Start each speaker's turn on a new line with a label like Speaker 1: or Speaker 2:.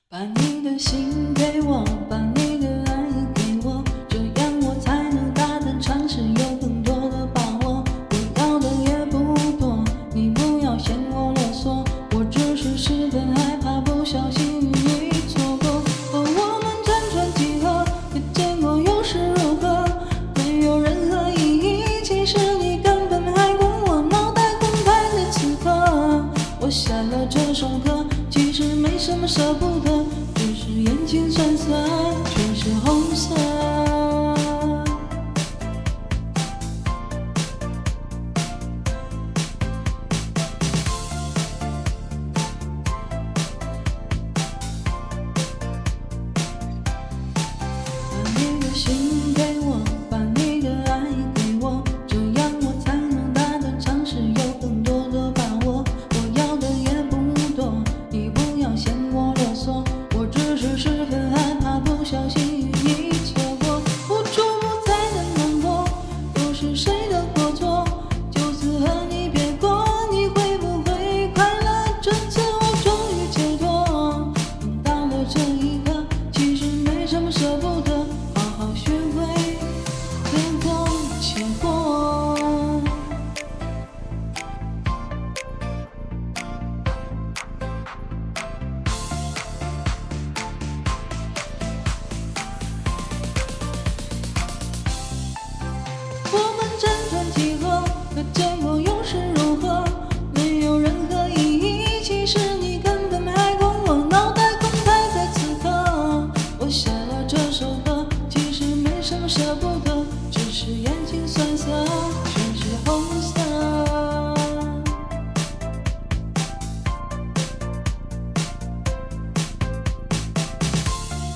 Speaker 1: 把你的心给我，把你的爱给我，这样我才能大胆尝试，有更多的把握。我要的也不多，你不要嫌我啰嗦，我只是十分害怕不小心与你错过。和我们辗转几何，可结果又是如何？没有任何意义，其实你根本还管我脑袋昏开的此刻。我写了这首歌，其实没什么舍不得，只是眼睛酸涩，却是后